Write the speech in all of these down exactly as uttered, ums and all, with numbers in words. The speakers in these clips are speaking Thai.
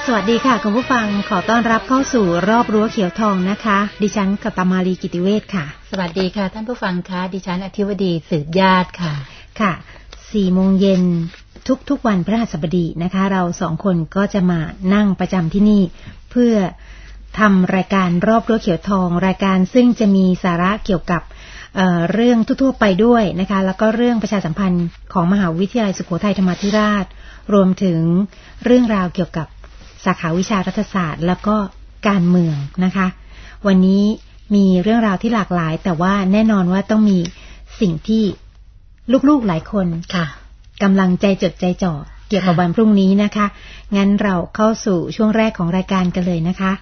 วัสดีค่ะคุณผู้ฟังขอต้อนรับเข้าสู่รอบรั้วเขียวทองนะคะดิฉันกัปตมาลีกิติเวชค่ะสวัสดีค่ะท่านผู้ฟังคะดิฉันอธิวดีสืบญาติค่ะค่ะสี่โมงเย็นทุกๆวันพฤหัสบดีนะคะเราสองคนก็จะมานั่งประจำที่นี่เพื่อทำรายการรอบรั้วเขียวทองรายการซึ่งจะมีสาระเกี่ยวกับเอ่อเรื่องทั่วๆไปด้วยนะคะแล้วก็เรื่องประชาสัมพันธ์ของมหาวิทยาลัยสุโขทัยธรรมาธิราชรวมถึงเรื่องราวเกี่ยวกับสาขาวิชารัฐศาสตร์แล้วก็การเมืองนะคะวันนี้มีเรื่องราวที่หลากหลายแต่ว่าแน่นอนว่าต้องมีสิ่งที่ลูกๆหลายคนค่ะกำลังใจจดใจจ่อเกี่ยวกับวันพรุ่งนี้นะคะงั้นเราเข้าสู่ช่วงแรกของรายการกันเลยนะคะ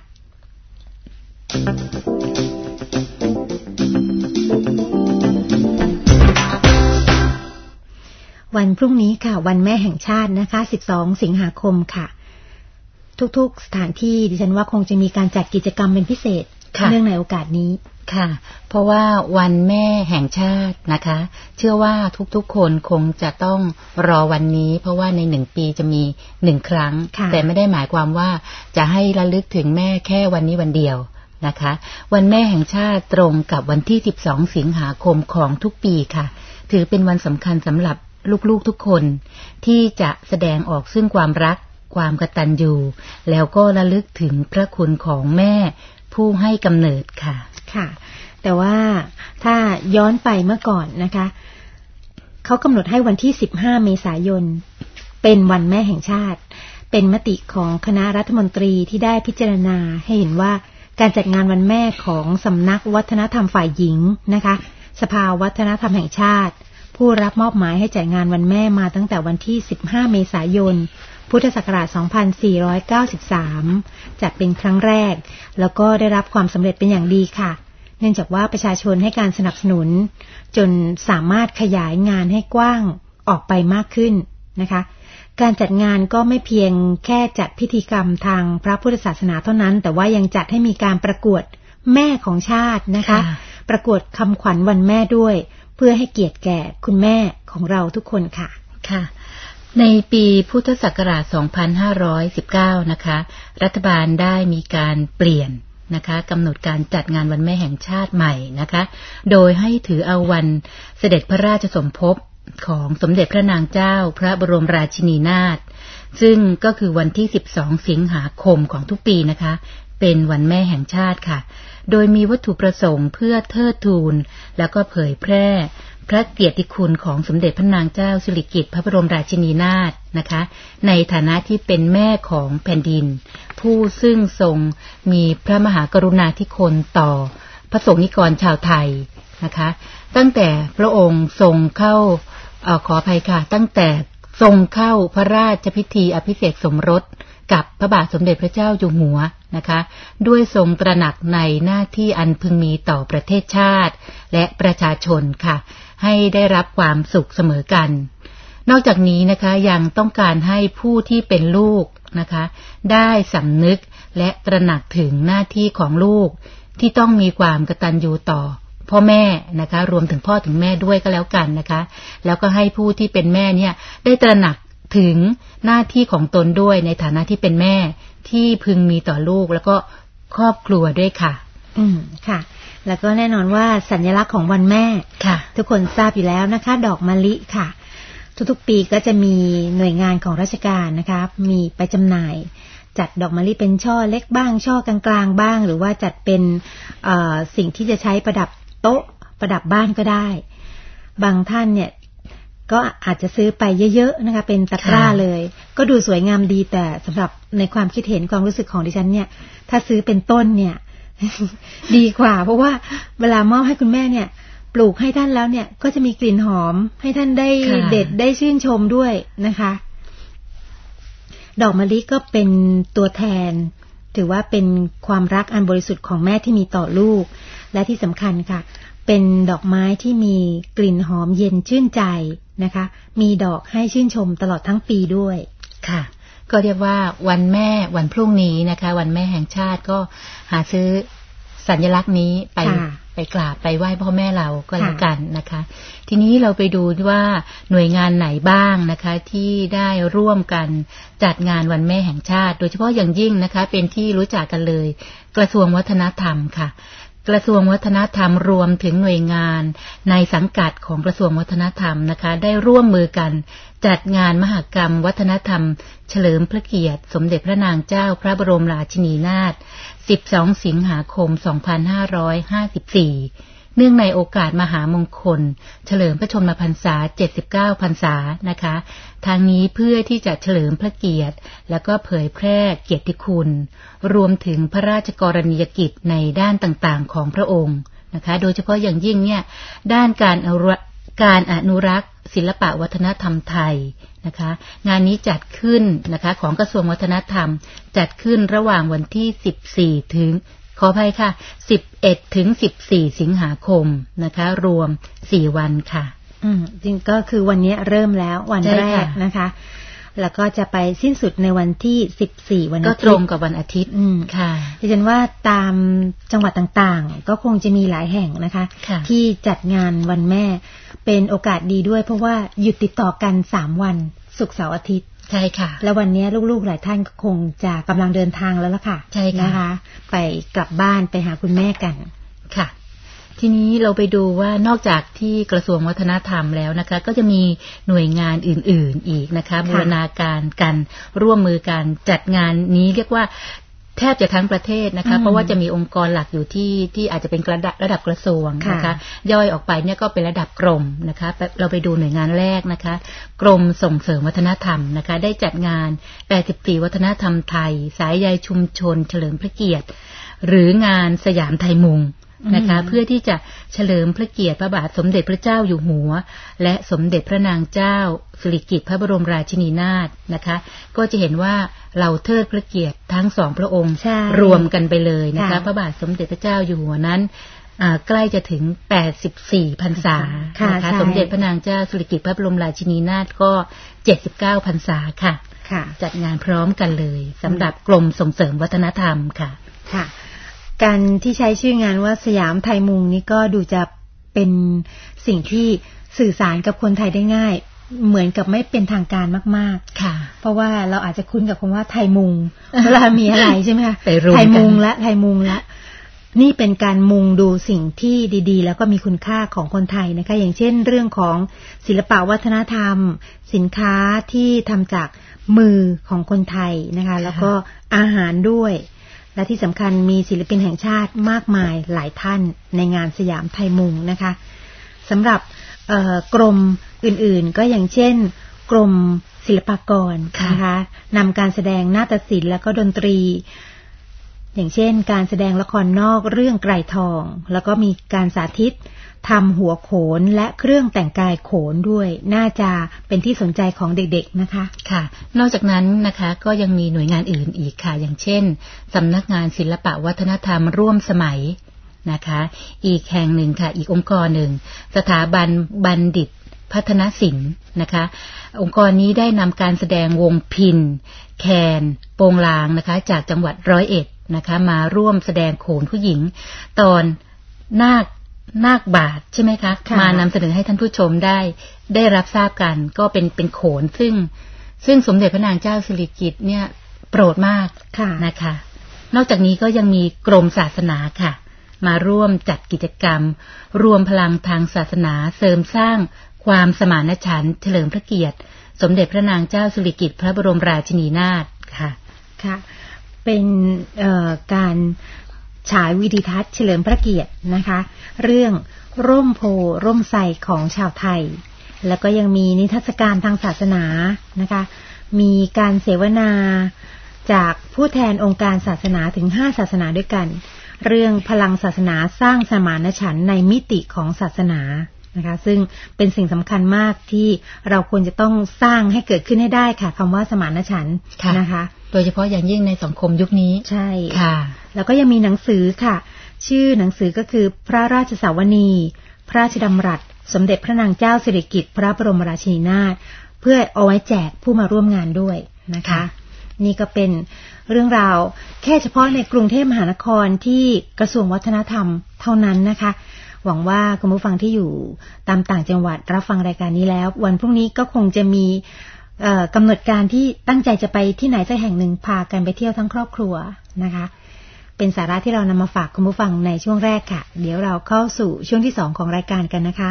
วันพรุ่งนี้ค่ะวันแม่แห่งชาตินะคะสิบสองสิงหาคมค่ะทุกๆสถานที่ดิฉันว่าคงจะมีการจัดกิจกรรมเป็นพิเศษเนื่องในโอกาสนี้ค่ะเพราะว่าวันแม่แห่งชาตินะคะเชื่อว่าทุกๆคนคงจะต้องรอวันนี้เพราะว่าในหนึ่งปีจะมีหนึ่งครั้งแต่ไม่ได้หมายความว่าจะให้ระลึกถึงแม่แค่วันนี้วันเดียวนะคะวันแม่แห่งชาติตรงกับวันที่สิบสองสิงหาคมของทุกปีค่ะถือเป็นวันสำคัญสำหรับลูกๆทุกคนที่จะแสดงออกซึ่งความรักความกตัญญูแล้วก็ระลึกถึงพระคุณของแม่ผู้ให้กำเนิดค่ะค่ะแต่ว่าถ้าย้อนไปเมื่อก่อนนะคะเขากำหนดให้วันที่สิบห้าเมษายนเป็นวันแม่แห่งชาติเป็นมติของคณะรัฐมนตรีที่ได้พิจารณาให้เห็นว่าการจัดงานวันแม่ของสำนักวัฒนธรรมฝ่ายหญิงนะคะสภาวัฒนธรรมแห่งชาติผู้รับมอบหมายให้จัดงานวันแม่มาตั้งแต่วันที่สิบห้าเมษายนพุทธศักราชสองพันสี่ร้อยเก้าสิบสามจัดเป็นครั้งแรกแล้วก็ได้รับความสำเร็จเป็นอย่างดีค่ะเนื่องจากว่าประชาชนให้การสนับสนุนจนสามารถขยายงานให้กว้างออกไปมากขึ้นนะคะการจัดงานก็ไม่เพียงแค่จัดพิธีกรรมทางพระพุทธศาสนาเท่านั้นแต่ว่ายังจัดให้มีการประกวดแม่ของชาตินะคะประกวดคำขวัญวันแม่ด้วยเพื่อให้เกียรติแก่คุณแม่ของเราทุกคนค่ะค่ะในปีพุทธศักราชสองพันห้าร้อยสิบเก้านะคะรัฐบาลได้มีการเปลี่ยนนะคะกำหนดการจัดงานวันแม่แห่งชาติใหม่นะคะโดยให้ถือเอาวันเสด็จพระราชสมภพของสมเด็จพระนางเจ้าพระบรมราชินีนาถซึ่งก็คือวันที่สิบสองสิงหาคมของทุกปีนะคะเป็นวันแม่แห่งชาติค่ะโดยมีวัตถุประสงค์เพื่อเทิดทูนแล้วก็เผยแพร่พระเกียรติคุณของสมเด็จพระนางเจ้าสิริกิติ์พระบรมราชินีนาถนะคะในฐานะที่เป็นแม่ของแผ่นดินผู้ซึ่งทรงมีพระมหากรุณาธิคุณต่อพระสงฆ์นิกรชาวไทยนะคะตั้งแต่พระองค์ทรงเข้าเอ่อขออภัยค่ะตั้งแต่ทรงเข้าพระราชพิธีอภิเษกสมรสกับพระบาทสมเด็จพระเจ้าอยู่หัวนะคะด้วยทรงตระหนักในหน้าที่อันพึงมีต่อประเทศชาติและประชาชนค่ะให้ได้รับความสุขเสมอกันนอกจากนี้นะคะยังต้องการให้ผู้ที่เป็นลูกนะคะได้สำนึกและตระหนักถึงหน้าที่ของลูกที่ต้องมีความกตัญญูต่อพ่อแม่นะคะรวมถึงพ่อถึงแม่ด้วยก็แล้วกันนะคะแล้วก็ให้ผู้ที่เป็นแม่เนี่ยได้ตระหนักถึงหน้าที่ของตนด้วยในฐานะที่เป็นแม่ที่พึงมีต่อลูกแล้วก็ครอบครัวด้วยค่ะอืมค่ะแล้วก็แน่นอนว่าสัญลักษณ์ของวันแม่ค่ะทุกคนทราบอยู่แล้วนะคะดอกมะลิค่ะทุกๆปีก็จะมีหน่วยงานของราชการนะคะมีไปจำหน่ายจัดดอกมะลิเป็นช่อเล็กบ้างช่อกลางๆบ้างหรือว่าจัดเป็นเอ่อสิ่งที่จะใช้ประดับโต๊ะประดับบ้านก็ได้บางท่านเนี่ยก็อาจจะซื้อไปเยอะๆนะคะเป็นตะกร้าเลยก็ดูสวยงามดีแต่สำหรับในความคิดเห็นความรู้สึกของดิฉันเนี่ยถ้าซื้อเป็นต้นเนี่ย ดีกว่าเพราะว่าเวลามอบให้คุณแม่เนี่ยปลูกให้ท่านแล้วเนี่ยก็จะมีกลิ่นหอมให้ท่านได้เด็ดได้ชื่นชมด้วยนะคะดอกมะลิก็เป็นตัวแทนถือว่าเป็นความรักอันบริสุทธิ์ของแม่ที่มีต่อลูกและที่สำคัญค่ะเป็นดอกไม้ที่มีกลิ่นหอมเย็นชื่นใจนะคะมีดอกให้ชื่นชมตลอดทั้งปีด้วยค่ะก็เรียกว่าวันแม่วันพรุ่งนี้นะคะวันแม่แห่งชาติก็หาซื้อสัญลักษณ์นี้ไปไปไปกราบไปไหว้พ่อแม่เราก็แล้วกันนะคะทีนี้เราไปดูว่าหน่วยงานไหนบ้างนะคะที่ได้ร่วมกันจัดงานวันแม่แห่งชาติโดยเฉพาะอย่างยิ่งนะคะเป็นที่รู้จักกันเลยกระทรวงวัฒนธรรมค่ะกระทรวงวัฒนธรรมรวมถึงหน่วยงานในสังกัดของกระทรวงวัฒนธรรมนะคะได้ร่วมมือกันจัดงานมหกรรมวัฒนธรรมเฉลิมพระเกียรติสมเด็จพระนางเจ้าพระบรมราชินีนาถสิบสองสิงหาคมสองพันห้าร้อยห้าสิบสี่เนื่องในโอกาสมหามงคลเฉลิมพระชนมพรรษาเจ็ดสิบเก้าพรรษานะคะทางนี้เพื่อที่จะเฉลิมพระเกียรติแล้วก็เผยแพร่เกียรติคุณรวมถึงพระราชกรณียกิจในด้านต่างๆของพระองค์นะคะโดยเฉพาะอย่างยิ่งเนี่ยด้านการการอนุรักษ์ศิลปะวัฒนธรรมไทยนะคะงานนี้จัดขึ้นนะคะของกระทรวงวัฒนธรรมจัดขึ้นระหว่างวันที่สิบสี่ถึงขออภัยค่ะสิบเอ็ดถึงสิบสี่สิงหาคมนะคะรวมสี่วันค่ะอืมจริงก็คือวันนี้เริ่มแล้ววันแรกนะคะแล้วก็จะไปสิ้นสุดในวันที่สิบสี่วันอาทิตย์ก็ตรงกับวันอาทิตย์อืมค่ะดิฉันว่าตามจังหวัดต่างๆก็คงจะมีหลายแห่งนะคะที่จัดงานวันแม่เป็นโอกาสดีด้วยเพราะว่าหยุดติดต่อกันสามวันศุกร์เสาร์อาทิตย์ใช่ค่ะแล้ววันนี้ลูกๆหลายท่านคงจะกำลังเดินทางแล้วล่ะค่ะใช่นะคะไปกลับบ้านไปหาคุณแม่กันค่ะทีนี้เราไปดูว่านอกจากที่กระทรวงวัฒนธรรมแล้วนะคะก็จะมีหน่วยงานอื่นๆอีกนะคะบูรณาการกันร่วมมือกันจัดงานนี้เรียกว่าแทบจะทั้งประเทศนะคะเพราะว่าจะมีองค์กรหลักอยู่ที่ที่อาจจะเป็นระดับระดับกระทรวงนะคะย่อยออกไปเนี่ยก็เป็นระดับกรมนะคะเราไปดูหน่วยงานแรกนะคะกรมส่งเสริมวัฒนธรรมนะคะได้จัดงานแปดสิบปีวัฒนธรรมไทยสายใยชุมชนเฉลิมพระเกียรติหรืองานสยามไทยมุงนะคะเพื่อที่จะเฉลิมพระเกียรติพระบาทสมเด็จพระเจ้าอยู่หัวและสมเด็จพระนางเจ้าสิริกิติ์พระบรมราชินีนาถนะคะก็จะเห็นว่าเราเทิดพระเกียรติทั้งสองพระองค์รวมกันไปเลยนะคะพระบาทสมเด็จพระเจ้าอยู่หัวนั้นใกล้จะถึงแปดสิบสี่พรรษานะคะสมเด็จพระนางเจ้าสิริกิติ์พระบรมราชินีนาถก็เจ็ดสิบเก้าพรรษาค่ะจัดงานพร้อมกันเลยสำหรับกรมส่งเสริมวัฒนธรรมค่ะค่ะการที่ใช้ชื่องานว่าสยามไทยมุงนี่ก็ดูจะเป็นสิ่งที่สื่อสารกับคนไทยได้ง่ายเหมือนกับไม่เป็นทางการมากๆค่ะเพราะว่าเราอาจจะคุ้นกับคำว่าไทยมุงเวลามีอะไรใช่ไหมคะไทยมุงและไทยมุงและนี่เป็นการมุงดูสิ่งที่ดีๆแล้วก็มีคุณค่าของคนไทยนะคะอย่างเช่นเรื่องของศิลปะวัฒนธรรมสินค้าที่ทำจากมือของคนไทยนะคะแล้วก็อาหารด้วยและที่สำคัญมีศิลปินแห่งชาติมากมายหลายท่านในงานสยามไทยมุงนะคะสำหรับกรมอื่นๆก็อย่างเช่นกรมศิลปากรนะคะนำการแสดงนาฏศิลป์และก็ดนตรีอย่างเช่นการแสดงละครนอกเรื่องไกรทองแล้วก็มีการสาธิตทำหัวโขนและเครื่องแต่งกายโขนด้วยน่าจะเป็นที่สนใจของเด็กๆนะคะค่ะนอกจากนั้นนะคะก็ยังมีหน่วยงานอื่นอีกค่ะอย่างเช่นสำนักงานศิลปะวัฒนธรรมร่วมสมัยนะคะอีกแห่งหนึ่งค่ะอีกองค์กรหนึ่งสถาบันบัณฑิตพัฒนศิลป์นะคะองค์กรนี้ได้นำการแสดงวงพิณแคนโปงลางนะคะจากจังหวัดร้อยเอ็ดนะคะมาร่วมแสดงโขนผู้หญิงตอนนาคนาคบาทใช่ไหมคะมานำเสนอให้ท่านผู้ชมได้ได้รับทราบกันก็เป็นเป็นโขนซึ่งซึ่งสมเด็จพระนางเจ้าสิริกิติ์เนี่ยโปรดมากนะคะนอกจากนี้ก็ยังมีกรมศาสนาค่ะมาร่วมจัดกิจกรรมรวมพลังทางศาสนาเสริมสร้างความสมานฉันท์เฉลิมพระเกียรติสมเด็จพระนางเจ้าสิริกิติ์พระบรมราชินีนาถค่ะค่ะเป็นการฉายวิดีทัศน์เฉลิมพระเกียรตินะคะเรื่องร่มโพร่มไทรของชาวไทยแล้วก็ยังมีนิทรรศการทางศาสนานะคะมีการเสวนาจากผู้แทนองค์การศาสนาถึงห้าศาสนาด้วยกันเรื่องพลังศาสนาสร้างสมานฉันท์ในมิติของศาสนานะคะซึ่งเป็นสิ่งสำคัญมากที่เราควรจะต้องสร้างให้เกิดขึ้นให้ได้ค่ะคำว่าสมานฉันท์นะคะโดยเฉพาะอย่างยิ่งในสังคมยุคนี้ใช่ค่ะแล้วก็ยังมีหนังสือค่ะชื่อหนังสือก็คือพระราชสาวนีพระราชดำรัสสมเด็จพระนางเจ้าสิริกิติ์พระบรมราชินีนาถเพื่อเอาไว้แจกผู้มาร่วมงานด้วยนะคะนี่ก็เป็นเรื่องราวแค่เฉพาะในกรุงเทพมหานครที่กระทรวงวัฒนธรรมเท่านั้นนะคะหวังว่าคุณผู้ฟังที่อยู่ตามต่างจังหวัดรับฟังรายการนี้แล้ววันพรุ่งนี้ก็คงจะมีกำหนดการที่ตั้งใจจะไปที่ไหนสักแห่งหนึ่งพากันไปเที่ยวทั้งครอบครัวนะคะเป็นสาระที่เรานำมาฝากคุณผู้ฟังในช่วงแรกค่ะเดี๋ยวเราเข้าสู่ช่วงที่สองของรายการกันนะคะ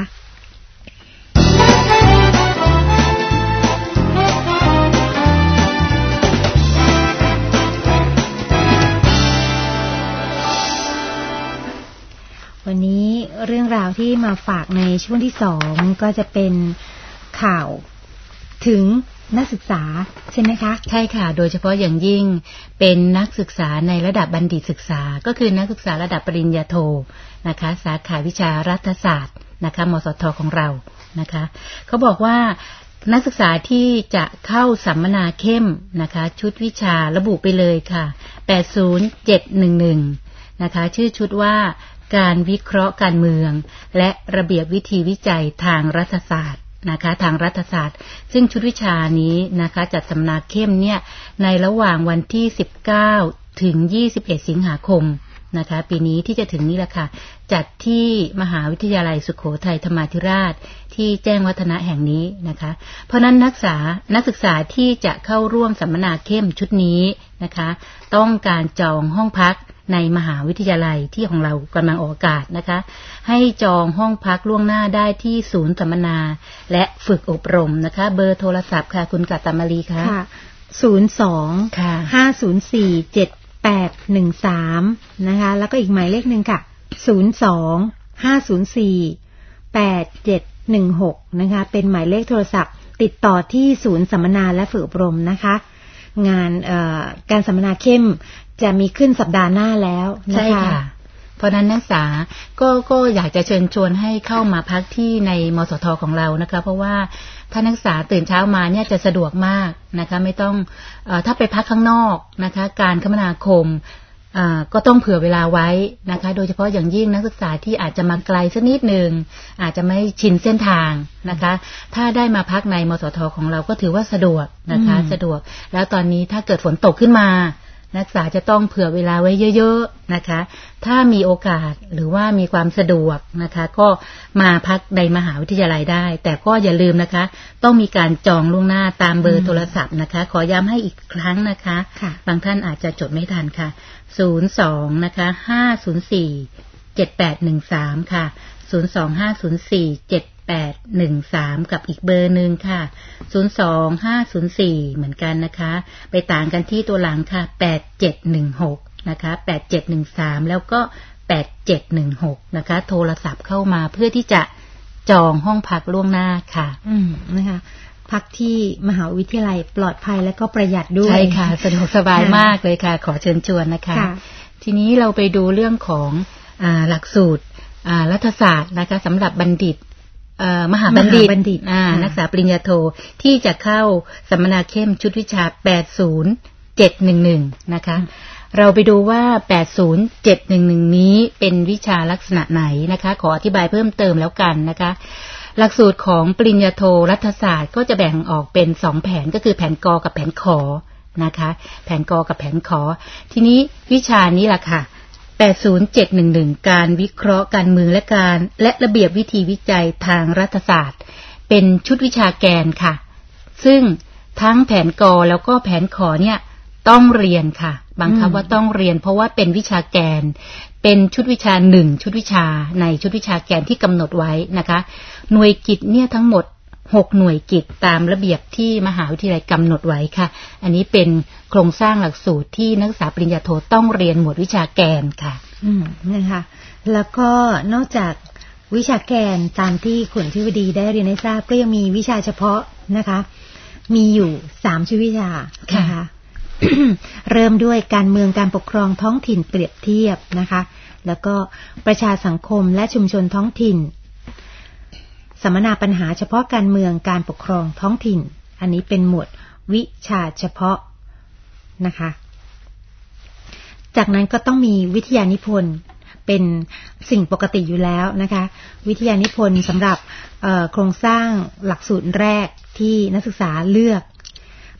วันนี้เรื่องราวที่มาฝากในช่วงที่สองก็จะเป็นข่าวถึงนักศึกษาใช่ไหมคะใช่ค่ะโดยเฉพาะอย่างยิ่งเป็นนักศึกษาในระดับบัณฑิตศึกษาก็คือนักศึกษาระดับปริญญาโทนะคะสาขาวิชารัฐศาสตร์นะคะมสทของเรานะคะเขาบอกว่านักศึกษาที่จะเข้าสัมมนาเข้มนะคะชุดวิชาระบุไปเลยค่ะแปดศูนย์เจ็ดหนึ่งหนึ่งนะคะชื่อชุดว่าการวิเคราะห์การเมืองและระเบียบวิธีวิจัยทางรัฐศาสตร์นะคะทางรัฐศาสตร์ซึ่งชุดวิชานี้นะคะจัดสัมมนาเข้มเนี่ยในระหว่างวันที่สิบเก้าถึงยี่สิบเอ็ดสิงหาคมนะคะปีนี้ที่จะถึงนี้แหละค่ะจัดที่มหาวิทยาลัยสุโขทัยธรรมาธิราชที่แจ้งวัฒนะแห่งนี้นะคะเพราะนั้นนักศึกษานักศึกษาที่จะเข้าร่วมสัมมนาเข้มชุดนี้นะคะต้องการจองห้องพักในมหาวิทยาลัยที่ของเรากำลังออกอากาศนะคะให้จองห้องพักล่วงหน้าได้ที่ศูนย์สัมมนาและฝึกอบรมนะคะเบอร์โทรศัพท์ค่ะคุณกัตตามาลีค่ะศูนย์ สอง ห้า ศูนย์ สี่ เจ็ด แปด หนึ่ง สามนะคะแล้วก็อีกหมายเลขนึงค่ะศูนย์ สอง ห้า ศูนย์ สี่ แปด เจ็ด หนึ่ง หกนะคะเป็นหมายเลขโทรศัพท์ติดต่อที่ศูนย์สัมมนาและฝึกอบรมนะคะงานการสัมมนาเข้มจะมีขึ้นสัปดาห์หน้าแล้วนะคะใช่ค่ะเพราะนั้นนักศึกษาก็ก็อยากจะเชิญชวนให้เข้ามาพักที่ในมสทของเรานะคะเพราะว่าถ้านักศึกษาตื่นเช้ามาเนี่ยจะสะดวกมากนะคะไม่ต้องเอ่อถ้าไปพักข้างนอกนะคะการคมนาคมอ่าก็ต้องเผื่อเวลาไว้นะคะโดยเฉพาะอย่างยิ่งนักศึกษาที่อาจจะมาไกลสักนิดนึงอาจจะไม่ชินเส้นทางนะคะถ้าได้มาพักในมสทของเราก็ถือว่าสะดวกนะคะสะดวกแล้วตอนนี้ถ้าเกิดฝนตกขึ้นมานักศึกษาจะต้องเผื่อเวลาไว้เยอะๆนะคะถ้ามีโอกาสหรือว่ามีความสะดวกนะคะก็มาพักในมหาวิทยาลัยได้แต่ก็อย่าลืมนะคะต้องมีการจองล่วงหน้าตามเบอร์โทรศัพท์นะคะขอย้ำให้อีกครั้งนะคะบางท่านอาจจะจดไม่ทันค่ะศูนย์ สองนะคะ ห้า ศูนย์ สี่ เจ็ด แปด หนึ่ง สามค่ะศูนย์ สอง ห้า ศูนย์ สี่ เจ็ด แปด หนึ่ง สามกับอีกเบอร์นึงค่ะศูนย์ สอง ห้า ศูนย์ สี่เหมือนกันนะคะไปต่างกันที่ตัวหลังค่ะแปด เจ็ด หนึ่ง หกนะคะแปด เจ็ด หนึ่ง สามแล้วก็แปด เจ็ด หนึ่ง หกนะคะโทรศัพท์เข้ามาเพื่อที่จะจองห้องพักล่วงหน้าค่ะอืมนะคะพักที่มหาวิทยาลัยปลอดภัยและก็ประหยัดด้วยใช่ค่ะสะดวกสบายมากเลยค่ะขอเชิญชวนนะคะทีนี้เราไปดูเรื่องของอ่าหลักสูตรอ่ารัฐศาสตร์นะคะสำหรับบัณฑิตมหาบัณฑิตนักศึกษาปริญญาโทที่จะเข้าสัมมนาเข้มชุดวิชาแปดศูนย์ เจ็ด หนึ่ง หนึ่งนะคะเราไปดูว่าแปดศูนย์ เจ็ด หนึ่ง หนึ่งนี้เป็นวิชาลักษณะไหนนะคะขออธิบายเพิ่มเติมแล้วกันนะคะหลักสูตรของปริญญาโทรัฐศาสตร์ก็จะแบ่งออกเป็นสองแผนก็คือแผนกกับแผนขอนะคะแผนกกับแผนขอทีนี้วิชานี้ล่ะค่ะแปดศูนย์ เจ็ด หนึ่ง หนึ่งการวิเคราะห์การเมืองและการและระเบียบวิธีวิจัยทางรัฐศาสตร์เป็นชุดวิชาแกนค่ะซึ่งทั้งแผนกแล้วก็แผนขอเนี่ยต้องเรียนค่ะบังคับว่าต้องเรียนเพราะว่าเป็นวิชาแกนเป็นชุดวิชาหนึ่งชุดวิชาในชุดวิชาแกนที่กำหนดไว้นะคะหน่วยกิจเนี่ยทั้งหมดหกหน่วยกิจตามระเบียบที่มหาวิทยาลัยกำหนดไว้ค่ะอันนี้เป็นโครงสร้างหลักสูตรที่นักศึกษาปริญญาโทต้องเรียนหมวดวิชาแกนค่ะอืมนะคะแล้วก็นอกจากวิชาแกนตามที่คุณทิวดีได้เรียนให้ทราบก็ยังมีวิชาเฉพาะนะคะมีอยู่สามชื่อวิชานะคะ เริ่มด้วยการเมืองการปกครองท้องถิ่นเปรียบเทียบนะคะแล้วก็ประชาสังคมและชุมชนท้องถิ่นสัมมนาปัญหาเฉพาะการเมืองการปกครองท้องถิ่นอันนี้เป็นหมวดวิชาเฉพาะนะคะจากนั้นก็ต้องมีวิทยานิพนธ์เป็นสิ่งปกติอยู่แล้วนะคะวิทยานิพนธ์สำหรับโครงสร้างหลักสูตรแรกที่นักศึกษาเลือกพ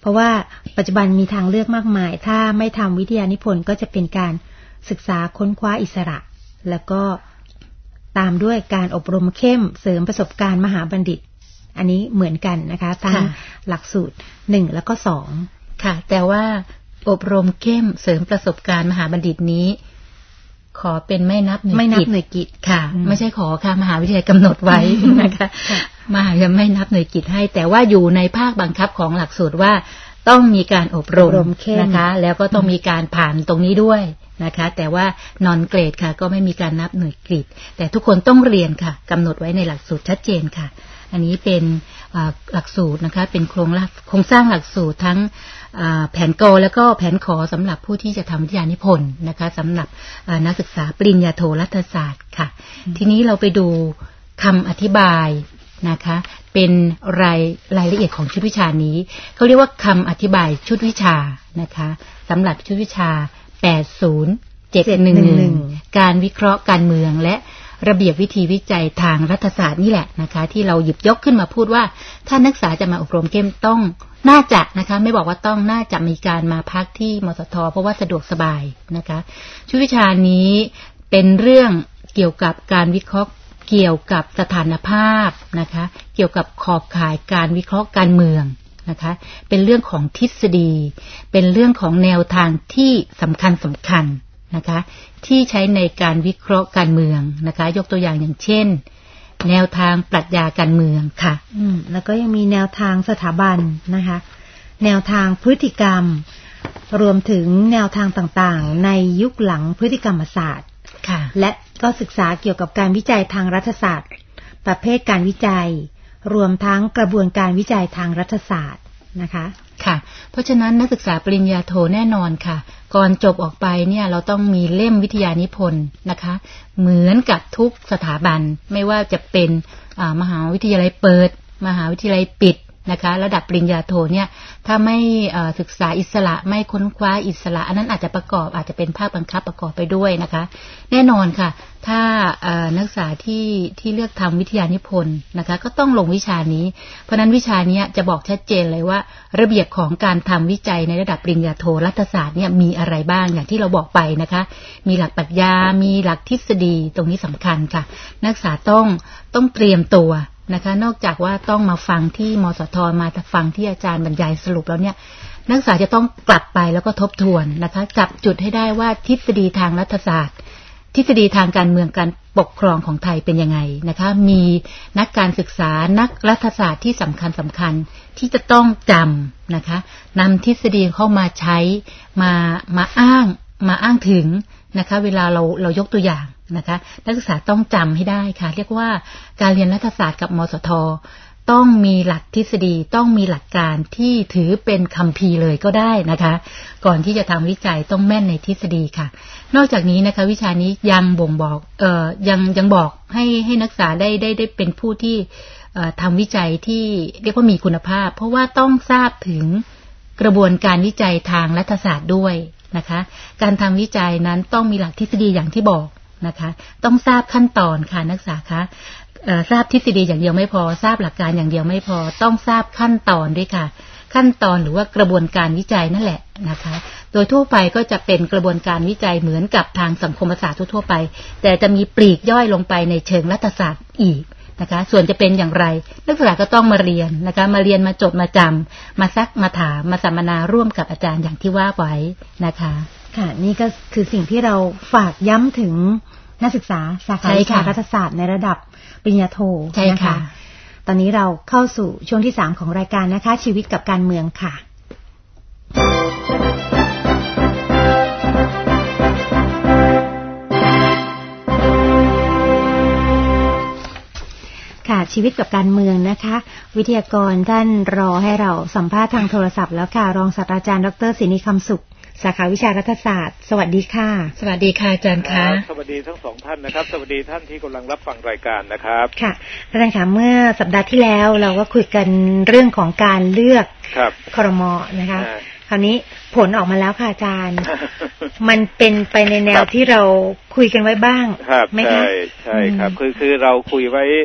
ราะว่าปัจจุบันมีทางเลือกมากมายถ้าไม่ทำวิทยานิพนธ์ก็จะเป็นการศึกษาค้นคว้าอิสระแล้วก็ตามด้วยการอบรมเข้มเสริมประสบการณ์มหาบัณฑิตอันนี้เหมือนกันนะคะทั้งหลักสูตรหนึ่งแล้วก็สองค่ะแต่ว่าอบรมเข้มเสริมประสบการณ์มหาบัณฑิตนี้ขอเป็นไม่นับหน่วยกิจไม่นับหน่วยกิจค่ะไม่ใช่ขอค่ะมหาวิทยาลัยกำหนดไว้นะคะมหาวิทยาลัยไม่นับหน่วยกิจให้แต่ว่าอยู่ในภาคบังคับของหลักสูตรว่าต้องมีการอบรมนะคะแล้วก็ต้องมีการผ่านตรงนี้ด้วยนะคะแต่ว่านอนเกรดค่ะก็ไม่มีการนับหน่วยกิจแต่ทุกคนต้องเรียนค่ะกำหนดไว้ในหลักสูตรชัดเจนค่ะอันนี้เป็นหลักสูตรนะคะเป็นโครงโครงสร้างหลักสูตรทั้งแผนกอแล้วก็แผนขอสำหรับผู้ที่จะทำวิทยานิพนธ์นะคะสำหรับนักศึกษาปริญญาโทรัฐศาสตร์ค่ะทีนี้เราไปดูคำอธิบายนะคะเป็นรายรายละเอียดของชุดวิชานี้เขาเรียกว่าคำอธิบายชุดวิชานะคะสำหรับชุดวิชาแปดศูนย์เจ็ดหนึ่งหนึ่งการวิเคราะห์การเมืองและระเบียบวิธีวิจัยทางรัฐศาสตร์นี่แหละนะคะที่เราหยิบยกขึ้นมาพูดว่าถ้านักศึกษาจะมาอบรมเข้มต้องน่าจะนะคะไม่บอกว่าต้องน่าจะมีการมาพักที่มสทเพราะว่าสะดวกสบายนะคะชุดวิชานี้เป็นเรื่องเกี่ยวกับการวิเคราะห์เกี่ยวกับสถานภาพนะคะเกี่ยวกับขอบข่ายการวิเคราะห์การเมืองนะคะเป็นเรื่องของทฤษฎีเป็นเรื่องของแนวทางที่สำคัญสำคัญนะคะที่ใช้ในการวิเคราะห์การเมืองนะคะยกตัวอย่างอย่างเช่นแนวทางปรัชญาการเมืองค่ะอืมแล้วก็ยังมีแนวทางสถาบันนะคะแนวทางพฤติกรรมรวมถึงแนวทางต่างๆในยุคหลังพฤติกรรมศาสตร์ค่ะและก็ศึกษาเกี่ยวกับการวิจัยทางรัฐศาสตร์ประเภทการวิจัยรวมทั้งกระบวนการวิจัยทางรัฐศาสตร์นะคะค่ะเพราะฉะนั้นนักศึกษาปริญญาโทแน่นอนค่ะก่อนจบออกไปเนี่ยเราต้องมีเล่มวิทยานิพนธ์นะคะเหมือนกับทุกสถาบันไม่ว่าจะเป็นมหาวิทยาลัยเปิดมหาวิทยาลัยปิดนะคะระดับปริญญาโทเนี่ยถ้าไม่ศึกษาอิสระไม่ค้นคว้าอิสระอันนั้นอาจจะประกอบอาจจะเป็นภาคบังคับประกอบไปด้วยนะคะแน่นอนค่ะถ้านักศึกษาที่ที่เลือกทำวิทยานิพนธ์นะคะก็ต้องลงวิชานี้เพราะนั้นวิชานี้จะบอกชัดเจนเลยว่าระเบียบของการทำวิจัยในระดับปริญญาโทรัฐศาสตร์เนี่ยมีอะไรบ้างอย่างที่เราบอกไปนะคะมีหลักปรัชญามีหลักทฤษฎีตรงนี้สำคัญค่ะนักศึกษาต้องต้องเตรียมตัวนะคะนอกจากว่าต้องมาฟังที่มสทมาฟังที่อาจารย์บรรยายสรุปแล้วเนี่ยนักศึกษาจะต้องกลับไปแล้วก็ทบทวนนะคะจับจุดให้ได้ว่าทฤษฎีทางรัฐศาสตร์ทฤษฎีทางการเมืองการปกครองของไทยเป็นยังไงนะคะมีนักการศึกษานักรัฐศาสตร์ที่สำคัญสำคัญที่จะต้องจำนะคะนำทฤษฎีเข้ามาใช้มามาอ้างมาอ้างถึงนะคะเวลาเราเรายกตัวอย่างนะคะนักศึกษาต้องจำให้ได้ค่ะเรียกว่าการเรียนรัฐศาสตร์กับมสทต้องมีหลักทฤษฎีต้องมีหลักการที่ถือเป็นคัมภีร์เลยก็ได้นะคะก่อนที่จะทำวิจัยต้องแม่นในทฤษฎีค่ะนอกจากนี้นะคะวิชานี้ยังบ่งบอกเอ่อยังยังบอกให้ให้นักศึกษาได้ได้ได้เป็นผู้ที่เอ่อทำวิจัยที่เรียกว่ามีคุณภาพเพราะว่าต้องทราบถึงกระบวนการวิจัยทางรัฐศาสตร์ด้วยนะคะการทำวิจัยนั้นต้องมีหลักทฤษฎีอย่างที่บอกนะคะต้องทราบขั้นตอนค่ะนักศึกษาคะทราบทฤษฎีอย่างเดียวไม่พอทราบหลักการอย่างเดียวไม่พอต้องทราบขั้นตอนด้วยค่ะขั้นตอนหรือว่ากระบวนการวิจัยนั่นแหละนะคะโดยทั่วไปก็จะเป็นกระบวนการวิจัยเหมือนกับทางสังคมศาสตร์ทั่วไปแต่จะมีปลีกย่อยลงไปในเชิงรัฐศาสตร์อีกนะคะส่วนจะเป็นอย่างไรนักศึกษาก็ต้องมาเรียนนะคะมาเรียนมาจดมาจำมาซักมาถามมาสัมมนาร่วมกับอาจารย์อย่างที่ว่าไว้นะคะค่ะนี่ก็คือสิ่งที่เราฝากย้ำถึงนักศึกษาสาขาวิชารัฐศาสตร์ในระดับปริญญาโทนะคะตอนนี้เราเข้าสู่ช่วงที่สามของรายการนะคะชีวิตกับการเมืองค่ะค่ะชีวิตกับการเมืองนะคะวิทยากรท่านรอให้เราสัมภาษณ์ทางโทรศัพท์แล้วค่ะรองศาสตราจารย์ดร.ศินีคำสุขสาขาวิชารัฐศาสตร์สวัสดีค่ะสวัสดีค่ะอาจารย์คะสวัสดีทั้งสองท่านนะครับสวัสดีท่านที่กำลังรับฟังรายการนะครับค่ะอาจารย์คะเมื่อสัปดาห์ที่แล้วเราก็คุยกันเรื่องของการเลือกครม.นะคะคราวนี้ผลออกมาแล้วค่ะอาจารย์ มันเป็นไปในแนวที่เราคุยกันไว้บ้างไหมคะใช่ใช่ครับคือคือเราคุยไว้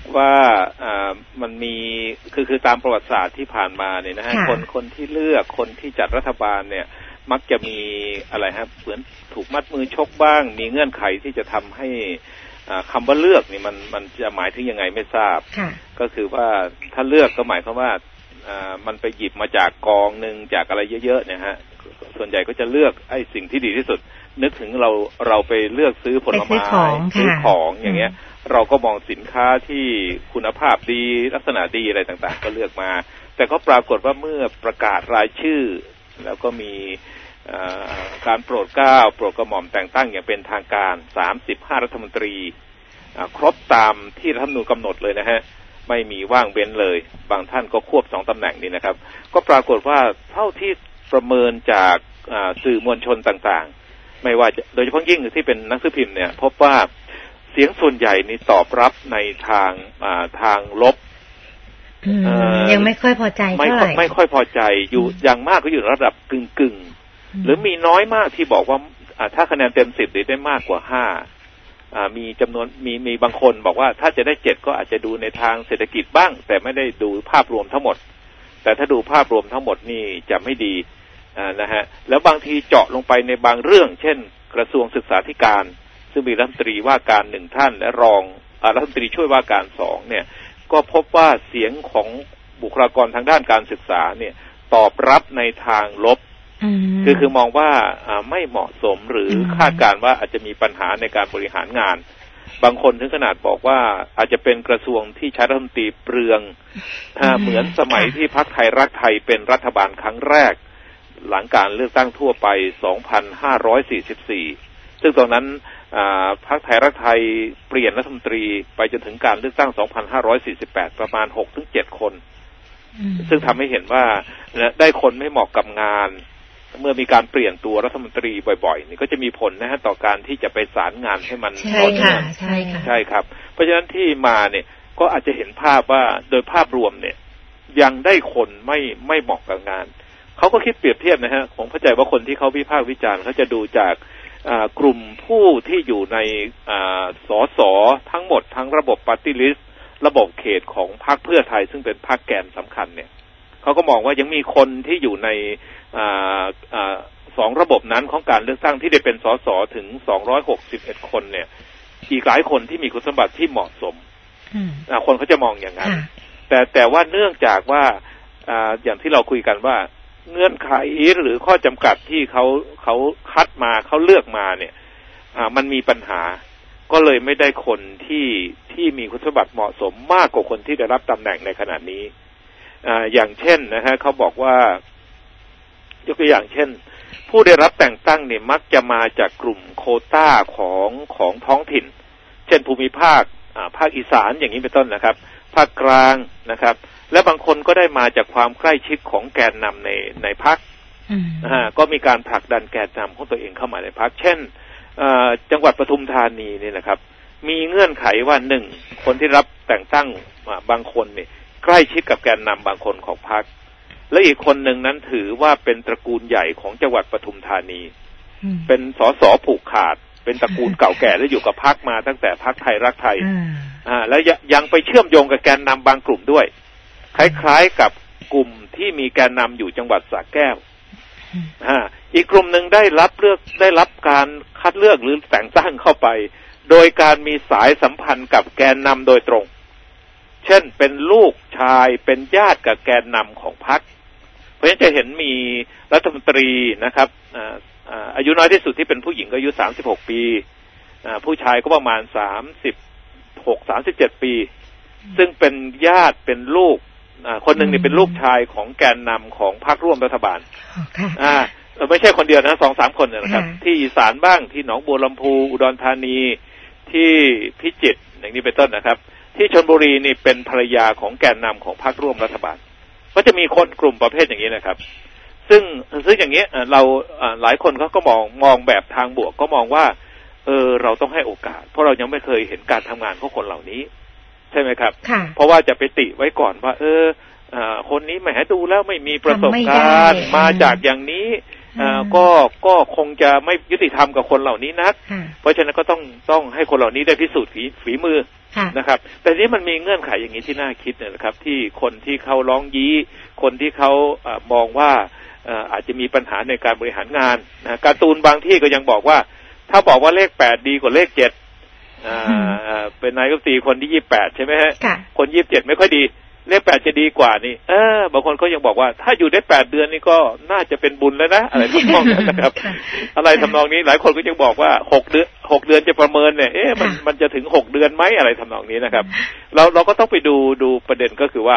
ว่าอ่ามันมีคือคือตามประวัติศาสตร์ที่ผ่านมาเนี่ยนะฮะคนคนที่เลือกคนที่จัดรัฐบาลเนี่ยมักจะมีอะไรครับเหมือนถูกมัดมือชกบ้างมีเงื่อนไขที่จะทำให้คำว่าเลือกนี่มันมันจะหมายถึงยังไงไม่ทราบก็คือว่าถ้าเลือกก็หมายความว่ามันไปหยิบมาจากกองหนึ่งจากอะไรเยอะๆเนี่ยฮะส่วนใหญ่ก็จะเลือกไอ้สิ่งที่ดีที่สุดนึกถึงเราเราไปเลือกซื้อผลไม้ซื้อของอย่างเงี้ยเราก็มองสินค้าที่คุณภาพดีลักษณะดีอะไรต่างๆก็เลือกมาแต่ก็ปรากฏว่าเมื่อประกาศรายชื่อแล้วก็มีการโปรดเกล้าโปรดกระหม่อมแต่งตั้งอย่างเป็นทางการสามสิบห้ารัฐมนตรีครบตามที่รัฐธรรมนูญกำหนดเลยนะฮะไม่มีว่างเว้นเลยบางท่านก็ควบสองตำแหน่งนี้นะครับก็ปรากฏว่าเท่าที่ประเมินจากสื่อมวลชนต่างๆไม่ว่าโดยเฉพาะยิ่งที่เป็นหนังสือพิมพ์เนี่ยพบว่าเสียงส่วนใหญ่นี่ตอบรับในทางทางลบยังไม่ค่อยพอใจเท่าไหร่ไม่ค่อยพอใจอยู่อย่างมากก็อยู่ระดับกึ่งๆหรือมีน้อยมากที่บอกว่าถ้าคะแนนเต็มสิบได้มากกว่าห้ามีจำนวนมีมีบางคนบอกว่าถ้าจะได้เจ็ดก็อาจจะดูในทางเศรษฐกิจบ้างแต่ไม่ได้ดูภาพรวมทั้งหมดแต่ถ้าดูภาพรวมทั้งหมดนี่จะไม่ดีนะฮะแล้วบางทีเจาะลงไปในบางเรื่องเช่นกระทรวงศึกษาธิการซึ่งมีรัฐมนตรีว่าการหนึ่งท่านและรองรัฐมนตรีช่วยว่าการสองเนี่ยก็พบว่าเสียงของบุคลากรทางด้านการศึกษาเนี่ยตอบรับในทางลบคือคือมองว่าไม่เหมาะสมหรือคาดการณ์ว่าอาจจะมีปัญหาในการบริหารงานบางคนถึงขนาดบอกว่าอาจจะเป็นกระทรวงที่ใช้รัฐมนตรีเปลืองเหมือนสมัยที่พรรคไทยรักไทยเป็นรัฐบาลครั้งแรกหลังการเลือกตั้งทั่วไปสองพันห้าร้อยสี่สิบสี่ซึ่งตอนนั้นพรรคไทยรักไทยเปลี่ยนรัฐมนตรีไปจนถึงการเลือกตั้งสองพันห้าร้อยสี่สิบแปดประมาณ หกถึงเจ็ด คนซึ่งทำให้เห็นว่าได้คนไม่เหมาะกับงานเมื่อมีการเปลี่ยนตัวรัฐมนตรีบ่อยๆนี่ก็จะมีผลนะฮะต่อการที่จะไปสารงานให้มันใช่ค่ะใช่ค่ะใช่ครับเพราะฉะนั้นที่มาเนี่ยก็อาจจะเห็นภาพว่าโดยภาพรวมเนี่ยยังได้คนไม่ไม่เหมาะกับงานเขาก็คิดเปรียบเทียบนะฮะผมเข้าใจว่าคนที่เขาวิพากษ์วิจารณ์เขาจะดูจากกลุ่มผู้ที่อยู่ในสสทั้งหมดทั้งระบบปาร์ตี้ลิสต์ระบบเขตของพรรคเพื่อไทยซึ่งเป็นพรรคแกนสำคัญเนี่ยเขาก็มองว่ายังมีคนที่อยู่ในสองระบบนั้นของการเลือกตั้งที่ได้เป็นสสถึงสองร้อยหกสิบเอ็ดคนเนี่ยอีกหลายคนที่มีคุณสมบัติที่เหมาะสมคนเขาจะมองอย่างนั้นแต่แต่ว่าเนื่องจากว่าอย่างที่เราคุยกันว่าเงื่อนไขหรือข้อจำกัดที่เขาเขาคัดมาเขาเลือกมาเนี่ยมันมีปัญหาก็เลยไม่ได้คนที่ที่มีคุณสมบัติเหมาะสมมากกว่าคนที่ได้รับตำแหน่งในขณะนี้อย่างเช่นนะฮะเขาบอกว่ายกตัวอย่างเช่นผู้ได้รับแต่งตั้งเนี่ยมักจะมาจากกลุ่มโควต้าของของท้องถิ่นเช่นภูมิภาคภาคอีสานอย่างนี้เป็นต้นนะครับภาคกลางนะครับและบางคนก็ได้มาจากความใกล้ชิดของแกนนำในในพรรคก็มีการผลักดันแกนนำของตัวเองเข้ามาในพรรคเช่นจังหวัดปทุมธานีนี่นะครับมีเงื่อนไขว่าหนึ่งคนที่รับแต่งตั้งบางคนเนี่ยใกล้ชิดกับแกนนำบางคนของพรรคและอีกคนหนึ่งนั้นถือว่าเป็นตระกูลใหญ่ของจังหวัดปทุมธานีเป็นสสผูกขาดเป็นตระกูลเก่าแก่และอยู่กับพรรคมาตั้งแต่พรรคไทยรักไทยอ่าแล้วยังไปเชื่อมโยงกับแกนนำบางกลุ่มด้วยคล้ายๆกับกลุ่มที่มีแกนนำอยู่จังหวัดสระแก้วอ่าอีกกลุ่มหนึ่งได้รับเลือกได้รับการคัดเลือกหรือแต่งตั้งเข้าไปโดยการมีสายสัมพันธ์กับแกนนำโดยตรงเช่นเป็นลูกชายเป็นญาติกับแกนนำของพรรคเพราะฉะนั้นจะเห็นมีรัฐมนตรีนะครับอ่าอายุน้อยที่สุดที่เป็นผู้หญิงก็อายุสามสิบหกปีผู้ชายก็ประมาณสามสิบหก สามสิบเจ็ดปีซึ่งเป็นญาติเป็นลูกคนหนึ่งนี่เป็นลูกชายของแกนนำของพรรคร่วมรัฐบาลอ่าไม่ใช่คนเดียวนะสองสามคนนะครับที่อีสานบ้างที่หนองบัวลำพูอุดรธานีที่พิจิตรอย่างนี้เป็นต้นนะครับที่ชลบุรีนี่เป็นภรรยาของแกนนำของพรรคร่วมรัฐบาลก็จะมีคนกลุ่มประเภทอย่างนี้นะครับซึ่งซึ่งอย่างนี้เราหลายคนเขาก็มองมองแบบทางบวกก็มองว่าเออเราต้องให้โอกาสเพราะเรายังไม่เคยเห็นการทำงานของคนเหล่านี้ใช่ไหมครับเพราะว่าจะไปติไว้ก่อนว่าเออคนนี้แหมดูแล้วไม่มีประสบการณ์มาจากอย่างนี้อ่าก็ก็คงจะไม่ยุติธรรมกับคนเหล่านี้นักเพราะฉะนั้นก็ต้องต้องให้คนเหล่านี้ได้พิสูจน์ฝีฝีมือนะครับแต่นี้มันมีเงื่อนไขอย่างนี้ที่น่าคิดนะครับที่คนที่เขาร้องยี้คนที่เขาอ่ามองว่าอาจจะมีปัญหาในการบริหารงานนะการ์ตูนบางที่ก็ยังบอกว่าถ้าบอกว่าเลขแปดดีกว่าเลขเจ็ดอ่าเป็นนายกรัฐมนตรีคนที่ยี่สิบแปดใช่ไหมฮะคนยี่สิบเจ็ดไม่ค่อยดีเลขแปดจะดีกว่านี่เออบางคนก็ยังบอกว่าถ้าอยู่ได้แปดเดือนนี่ก็น่าจะเป็นบุญแล้วนะอะไรทำนองนั้นนะครับอะไรทำนองนี้หลายคนก็ยังบอกว่าหกเดือนหกเดือนจะประเมินเนี่ยเอ๊ะมันมันจะถึงหกเดือนไหมอะไรทำนองนี้นะครับเราเราก็ต้องไปดูดูประเด็นก็คือว่า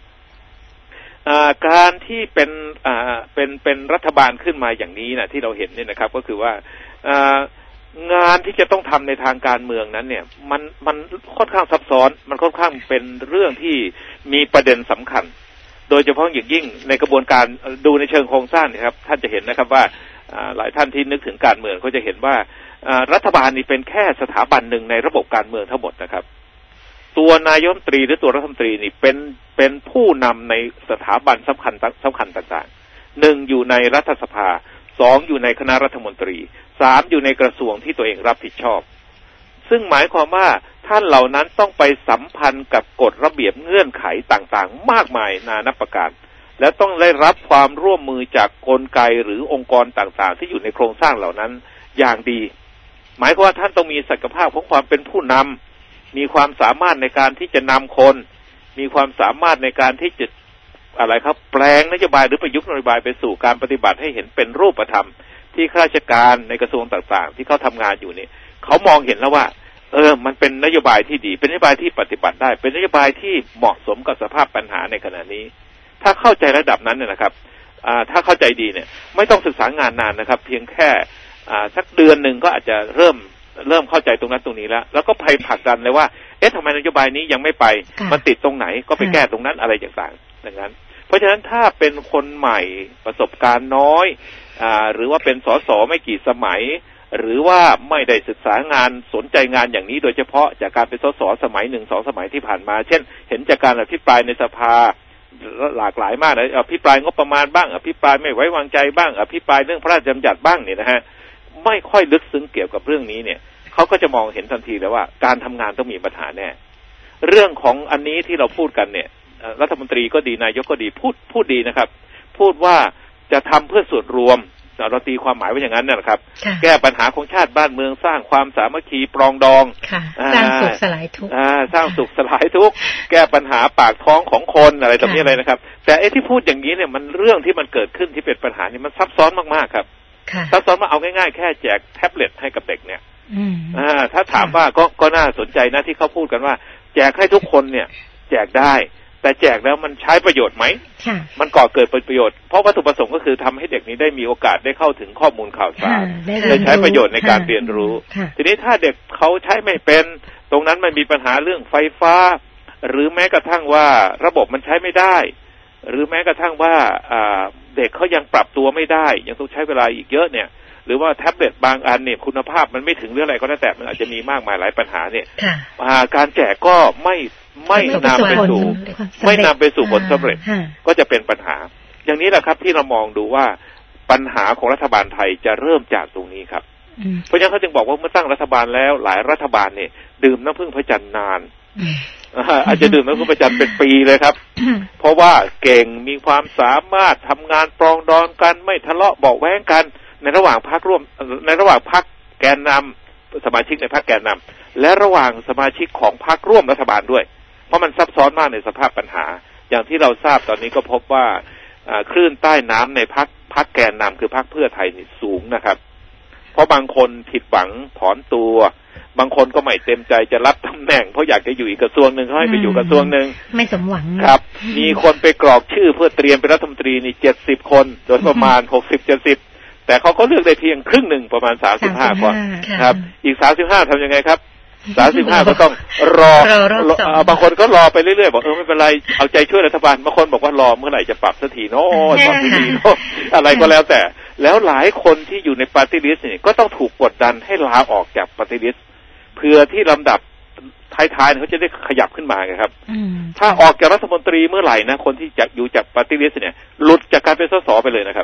การที่เป็นอ่าเป็นเป็นรัฐบาลขึ้นมาอย่างนี้นะที่เราเห็นเนี่ยนะครับก็คือว่างานที่จะต้องทำในทางการเมืองนั้นเนี่ยมันมันค่อนข้างซับซ้อนมันค่อนข้างเป็นเรื่องที่มีประเด็นสำคัญโดยเฉพาะอย่างยิ่งในกระบวนการดูในเชิงโครงสร้างนะครับท่านจะเห็นนะครับว่าหลายท่านที่นึกถึงการเมืองก็จะเห็นว่ารัฐบาลนี่เป็นแค่สถาบันหนึ่งในระบบการเมืองทั้งหมดนะครับตัวนายกรัฐมนตรีหรือตัวรัฐมนตรีนี่เป็นเป็นผู้นำในสถาบันสำคัญสำคัญต่างๆหนึ่งอยู่ในรัฐสภาสองอยู่ในคณะรัฐมนตรีสามอยู่ในกระทรวงที่ตัวเองรับผิดชอบซึ่งหมายความว่าท่านเหล่านั้นต้องไปสัมพันธ์กับกฎระเบียบเงื่อนไขต่างๆมากมายนานับประการและต้องได้รับความร่วมมือจากกลไกหรือองค์กรต่างๆที่อยู่ในโครงสร้างเหล่านั้นอย่างดีหมายความว่าท่านต้องมีศักยภาพของความเป็นผู้นำมีความสามารถในการที่จะนำคนมีความสามารถในการที่จะอะไรครับแปลงนโยบายหรือประยุกต์นโยบายไปสู่การปฏิบัติให้เห็นเป็นรูปธรรมที่ข้าราชการในกระทรวงต่างๆที่เขาทำงานอยู่นี่เขามองเห็นแล้วว่าเออมันเป็นนโยบายที่ดีเป็นนโยบายที่ปฏิบัติได้เป็นนโยบายที่เหมาะสมกับสภาพปัญหาในขณะนี้ถ้าเข้าใจระดับนั้นเนี่ยนะครับอ่าถ้าเข้าใจดีเนี่ยไม่ต้องศึกษางานนานนะครับเพียงแค่อ่าสักเดือนหนึ่งก็อาจจะเริ่มเริ่มเข้าใจตรงนั้นตรงนี้แล้วแล้วก็ไปผลักดันเลยว่าเอ๊ะทำไมนโยบายนี้ยังไม่ไปมันติดตรงไหนก็ไปแก้ตรงนั้นอะไรต่างๆดังนั้นเพราะฉะนั้นถ้าเป็นคนใหม่ประสบการณ์น้อยอ่าหรือว่าเป็นสสไม่กี่สมัยหรือว่าไม่ได้ศึกษางานสนใจงานอย่างนี้โดยเฉพาะจากการเป็นสสสมัยหนึ่งสองสมัยที่ผ่านมาเช่นเห็นจากการอภิปรายในสภาหลากหลายมากเลยอภิปรายงบประมาณบ้างอภิปรายไม่ไว้วางใจบ้างอภิปรายเรื่องพระราชบัญญัติบ้างเนี่ยนะฮะไม่ค่อยลึกซึ้งเกี่ยวกับเรื่องนี้เนี่ยเขาก็จะมองเห็นทันทีแล้วว่าการทำงานต้องมีปัญหาแน่เรื่องของอันนี้ที่เราพูดกันเนี่ยรัฐมนตรีก็ดีนายกก็ดีพูดพูดดีนะครับพูดว่าจะทำเพื่อส่วนรวมเราตีความหมายไว้อย่างนั้นนะครับแก้ปัญหาของชาติบ้านเมืองสร้างความสามัคคีปรองดองสร้างสุขสลายทุกข์สร้างสุขสลายทุกข์แก้ปัญหาปากท้องของคนอะไรแบบนี้เลยนะครับแต่ไอ้ที่พูดอย่างนี้เนี่ยมันเรื่องที่มันเกิดขึ้นที่เป็นปัญหานี่มันซับซ้อนมากๆครับซับซ้อนมาเอาง่ายๆแค่แจกแท็บเล็ตให้กับเด็กเนี่ยอ่าถ้าถามว่าก็ก็น่าสนใจนะที่เขาพูดกันว่าแจกให้ทุกคนเนี่ยแจกได้แต่แจกแล้วมันใช้ประโยชน์ไหมมันก่อเกิดประโยชน์เพราะวัตถุประสงค์ก็คือทำให้เด็กนี้ได้มีโอกาสได้เข้าถึงข้อมูลข่าวสารได้ใช้ประโยชน์ในการเรียนรู้ทีนี้ถ้าเด็กเขาใช้ไม่เป็นตรงนั้นมันมีปัญหาเรื่องไฟฟ้าหรือแม้กระทั่งว่าระบบมันใช้ไม่ได้หรือแม้กระทั่งว่าเด็กเขายังปรับตัวไม่ได้ยังต้องใช้เวลาอีกเยอะเนี่ยหรือว่าแท็บเล็ตบางอันเนี่ยคุณภาพมันไม่ถึงเรื่องอะไรก็แล้วแต่มันอาจจะมีมากมายหลายปัญหาเนี่ยการแจกก็ไม่ไม่นำไปสู่ไม่นำไปสู่ผลสำเร็จก็จะเป็นปัญหาอย่างนี้แหละครับที่เรามองดูว่าปัญหาของรัฐบาลไทยจะเริ่มจากตรงนี้ครับเพราะฉะนั้นเขาจึงบอกว่าเมื่อตั้งรัฐบาลแล้วหลายรัฐบาลเนี่ยดื่มน้ำผึ้งพระจันทร์นานอาจจะดื่มน้ำผึ้งพระจันทร์เป็นปีเลยครับเพราะว่าเก่งมีความสามารถทำงานปรองดองกันไม่ทะเลาะเบาะแว้งกันในระหว่างพรรคร่วมในระหว่างพรรคแกนนำสมาชิกในพรรคแกนนำและระหว่างสมาชิกของพรรคร่วมรัฐบาลด้วยเพราะมันซับซ้อนมากในสภาพปัญหาอย่างที่เราทราบตอนนี้ก็พบว่าคลื่นใต้น้ำในพรรคพรรคแกนนำคือพรรคเพื่อไทยนี่สูงนะครับเพราะบางคนผิดหวังถอนตัวบางคนก็ไม่เต็มใจจะรับตำแหน่งเพราะอยากจะอยู่อีกกระทรวงหนึ่งเขาให้ไปอยู่กระทรวงหนึ่งไม่สมหวังครับมีคนไปกรอกชื่อเพื่อเตรียมเป็นรัฐมนตรีนี่เจ็ดสิบคนโดยประมาณหกสิบเจ็ดสิบแต่เขาก็เลือกได้เพียงครึ่งหนึ่งประมาณสามสิบห้าคนครับอีกสามสิบห้าทำยังไงครับสามสิบห้าก็ต้องรอบางคนก็รอไปเรื่อยๆบอกเออไม่เป็นไรเอาใจช่วยรัฐบาลบางคนบอกว่ารอเมื่อไหร่จะปรับสักทีเนาะปรับสักทีเนาะอะไรก็แล้วแต่แล้วหลายคนที่อยู่ในปาร์ตี้ลิสต์นี่ก็ต้องถูกกดดันให้ลาออกจากปาร์ตี้ลิสต์เพื่อที่ลำดับท้ายๆเขาจะได้ขยับขึ้นมาไงครับถ้าออกจากรัฐมนตรีเมื่อไหร่นะคนที่จะอยู่จากปาร์ตี้ลิสต์เนี่ยหลุดจากการเป็นสสไปเลยนะครับ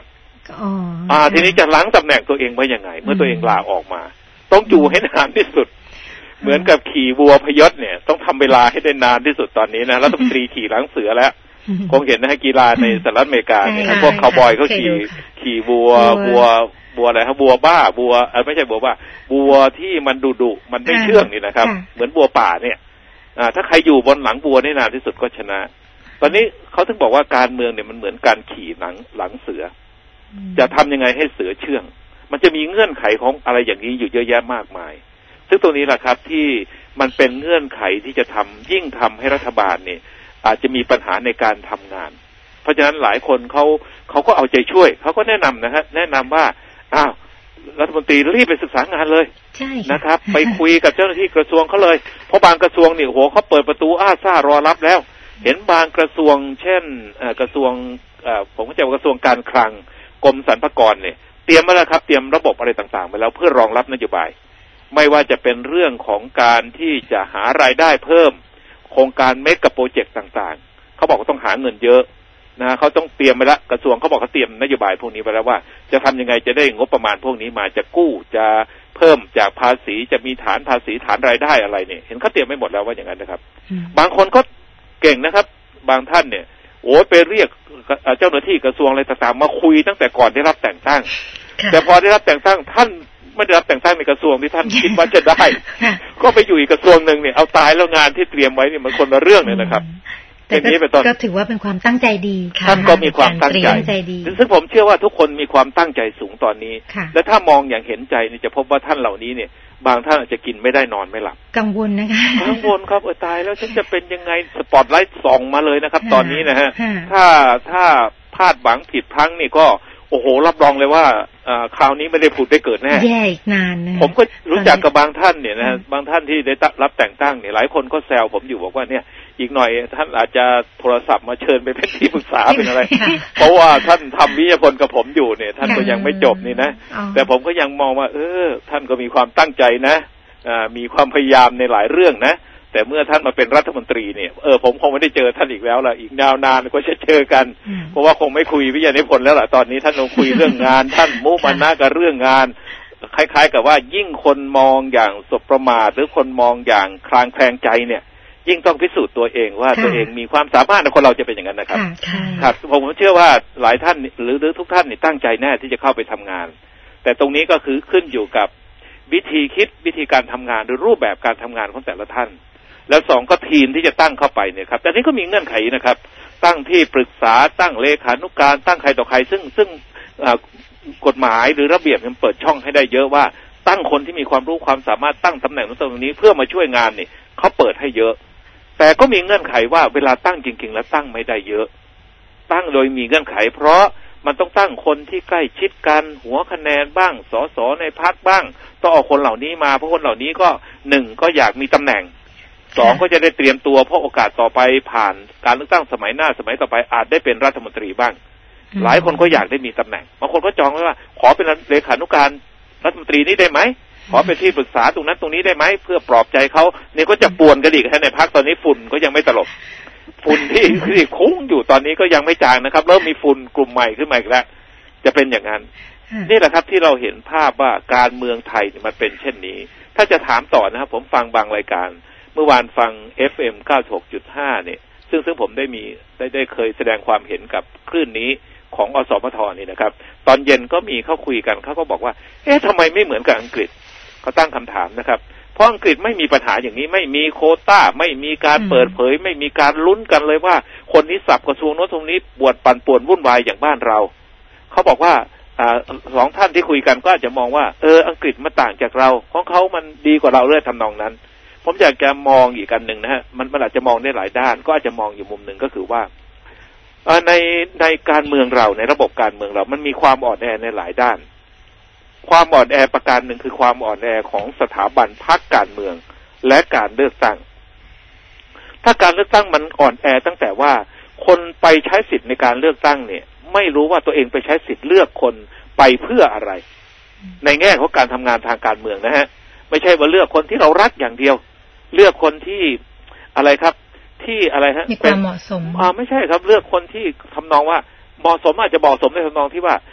อ๋ออ่าทีนี้จะล้างตำแหน่งตัวเองไว้ยังไงเมื่อตัวเองลาออกมาต้องอยู่ให้นานที่สุดเหมือนกับขี่วัวพยศเนี่ยต้องทำเวลาให้ได้นานที่สุดตอนนี้นะแล้วต้องตรีขี่หลังเสือแล้วคงเห็นนะฮะกีฬาในสหรัฐอเมริกาเนี่ยพวกคาวบอยเขาขี่ขี่วัววัววัวอะไรครับวัวบ้าวัวเออไม่ใช่วัวบ้าวัวที่มันดุดุมันไม่เชื่องนี่นะครับเหมือนวัวป่าเนี่ยอ่าถ้าใครอยู่บนหลังวัวได้นานที่สุดก็ชนะตอนนี้เขาถึงบอกว่าการเมืองเนี่ยมันเหมือนการขี่หลังหลังเสือจะทำยังไงให้เสือเชื่องมันจะมีเงื่อนไขของอะไรอย่างนี้อยู่เยอะแยะมากมายซึ่งตรงนี้แหละครับที่มันเป็นเงื่อนไขที่จะทำยิ่งทำให้รัฐบาลเนี่ยอาจจะมีปัญหาในการทำงานเพราะฉะนั้นหลายคนเขาเขาก็เอาใจช่วยเขาก็แนะนำนะฮะแนะนำว่าอ้าวรัฐมนตรีรีบไปศึกษางานเลยนะครับไปคุยกับเจ้าหน้าที่กระทรวงเขาเลยเพราะบางกระทรวงเนี่ยโหเขาเปิดประตูอ้าซ่ารอรับแล้วเห็นบางกระทรวงเช่นกระทรวงผมก็จะว่ากระทรวงการคลังกรมสรรพากรเนี่ยเตรียมมาแล้วครับเตรียมระบบอะไรต่างๆไปแล้วเพื่อรองรับนโยบายไม่ว่าจะเป็นเรื่องของการที่จะหารายได้เพิ่มโครงการเมกะโปรเจกต์ต่างๆเขาบอกว่าต้องหาเงินเยอะนะเขาต้องเตรียมไปแล้วกระทรวงเขาบอกเขาเตรียมนโยบายพวกนี้ไปแล้วว่าจะทำยังไงจะได้งบประมาณพวกนี้มาจะกู้จะเพิ่มจากภาษีจะมีฐานภาษีฐานรายได้อะไรเนี่ยเห็นเขาเตรียมไม่หมดแล้วว่าอย่างนั้นนะครับบางคนก็เก่งนะครับบางท่านเนี่ยโอ้ไปเรียกเจ้าหน้าที่กระทรวงอะไรต่างๆมาคุยตั้งแต่ก่อนได้รับแต่งตั้งแต่พอได้รับแต่งตั้งท่านไม่ได้รับแต่งตั้งในกระทรวงที่ท่านคิดว่าจะได้ก็ไปอยู่อีกกระทรวงหนึ่งเนี่ยเอาตายแล้วงานที่เตรียมไว้เนี่ยมันคนละเรื่องเลยนะครับอย่างนี้เป็นต้นก็ถือว่าเป็นความตั้งใจดีท่านก็มีความตั้งใจซึ่งผมเชื่อว่าทุกคนมีความตั้งใจสูงตอนนี้และถ้ามองอย่างเห็นใจนี่จะพบว่าท่านเหล่านี้เนี่ยบางท่านอาจจะกินไม่ได้นอนไม่หลับกังวลนะคะกังวลครับเออตายแล้วฉันจะเป็นยังไงสปอตไลท์ส่องมาเลยนะครับตอนนี้นะฮะถ้าถ้าพลาดหวังผิดพลั้งนี่ก็โอ้โหรับรองเลยว่าคราวนี้ไม่ได้ผุดได้เกิดแน่แย่อีกนานนะผมก็รู้จักกับบางท่านเนี่ยนะบางท่านที่ได้รับแต่งตั้งเนี่ยหลายคนก็แซวผมอยู่บอกว่าเนี่ยอีกหน่อยท่านอาจจะโทรศัพท์มาเชิญไปเป็นที่ปรึกษาเป็นอะไรเพราะว่าท่านทำวิทยาพลกับผมอยู่เนี่ยท่านก็ยังไม่จบนี่นะแต่ผมก็ยังมองว่าเออท่านก็มีความตั้งใจนะมีความพยายามในหลายเรื่องนะแต่เมื่อท่านมาเป็นรัฐมนตรีเนี่ยเออผมคงไม่ได้เจอท่านอีกแล้วล่ะอีกยาวนานก็จะเจอกันเพราะว่าคงไม่คุยวิทยานิพนธ์แล้วล่ะตอนนี้ท่านคงคุยเรื่องงานท่านมุมานะกับเรื่องงานคล้ายๆกับว่ายิ่งคนมองอย่างสบประมาทหรือคนมองอย่างคลางแคลงใจเนี่ยยิ่งต้องพิสูจน์ตัวเองว่าตัวเองมีความสามารถนะคนเราจะเป็นอย่างนั้นนะครับครับผมเชื่อว่าหลายท่านหรือหรือทุกท่านนี่ตั้งใจแน่ที่จะเข้าไปทำงานแต่ตรงนี้ก็คือขึ้นอยู่กับวิธีคิดวิธีการทำงานหรือรูปแบบการทำงานของแต่ละท่านแล้วสองก็ทีมที่จะตั้งเข้าไปเนี่ยครับแต่นี้ก็มีเงื่อนไขนะครับตั้งที่ปรึกษาตั้งเลขานุการตั้งใครต่อใครซึ่งซึ่งกฎหมายหรือระเบียบมันเปิดช่องให้ได้เยอะว่าตั้งคนที่มีความรู้ความสามารถตั้งตำแหน่งตรงนี้เพื่อมาช่วยงานนี่เขาเปิดให้เยอะแต่ก็มีเงื่อนไขว่าเวลาตั้งจริงๆแล้วตั้งไม่ได้เยอะตั้งโดยมีเงื่อนไขเพราะมันต้องตั้งคนที่ใกล้ชิดกันหัวคะแนนบ้างสสในพรรคบ้างต้องเอาคนเหล่านี้มาเพราะคนเหล่านี้ก็หนึ่งก็อยากมีตำแหน่งสองก็จะได้เตรียมตัวเพราะโอกาสต่อไปผ่านการเลือกตั้งสมัยหน้าสมัยต่อไปอาจได้เป็นรัฐมนตรีบ้างหลายคนก็อยากได้มีตำแหน่งบางคนก็จองไว้ว่าขอเป็นเลขานุการรัฐมนตรีนี้ได้ไหมขอเป็นที่ปรึกษาตรงนั้นตรงนี้ได้ไหมเพื่อปลอบใจเขาเนี่ยก็จะป่วนกันอีกในพรรคตอนนี้ฝุ่นก็ยังไม่ตลบฝุ่นที่ที่คุ้งอยู่ตอนนี้ก็ยังไม่จางนะครับเริ่มมีฝุ่นกลุ่มใหม่ขึ้นมาอีกแล้วจะเป็นอย่างนั้นนี่แหละครับที่เราเห็นภาพว่าการเมืองไทยมันเป็นเช่นนี้ถ้าจะถามต่อนะครับผมฟังบางรายการเมื่อวานฟัง เอฟ เอ็ม เก้าสิบหกจุดห้า เนี่ยซึ่งซึ่งผมได้มีได้ได้เคยแสดงความเห็นกับคลื่นนี้ของอสมทนี่นะครับตอนเย็นก็มีเข้าคุยกันเขาก็บอกว่าเอ๊ะทำไมไม่เหมือนกับอังกฤษเขาตั้งคำถามนะครับเพราะอังกฤษไม่มีปัญหาอย่างนี้ไม่มีโควต้าไม่มีการเปิดเผยไม่มีการลุ้นกันเลยว่าคนนี้สับกระทรวงโน้นตรงนี้ปวดปั่นป่วนวุ่นวายอย่างบ้านเราเขาบอกว่าอ่าสองท่านที่คุยกันก็อาจจะมองว่าเอออังกฤษมันต่างจากเราของเขามันดีกว่าเราเรื่อยทำนองนั้นผมอยากจะมองอีกกันหนึ่งนะฮะมันมันอาจจะมองได้หลายด้านก็อาจจะมองอยู่มุมหนึ่งก็คือว่าในในการเมืองเราในระบบการเมืองเรามันมีความอ่อนแอในหลายด้านความอ่อนแอประการหนึ่งคือความอ่อนแอของสถาบันพรรคการเมืองและการเลือกตั้งถ้าการเลือกตั้งมันอ่อนแอตั้งแต่ว่าคนไปใช้สิทธิ์ในการเลือกตั้งเนี่ยไม่รู้ว่าตัวเองไปใช้สิทธิ์เลือกคนไปเพื่ออะไรในแง่ของการทำงานทางการเมืองนะฮะไม่ใช่ว่าเลือกคนที่เรารักอย่างเดียวเลือกคนที่อะไรครับที่อะไรฮะมีความเหมาะสมอ่าไม่ใช่ครับเลือกคนที่ทำนองว่าเหมาะสมอาจจะเหมาะสมในทำนองที่ว่า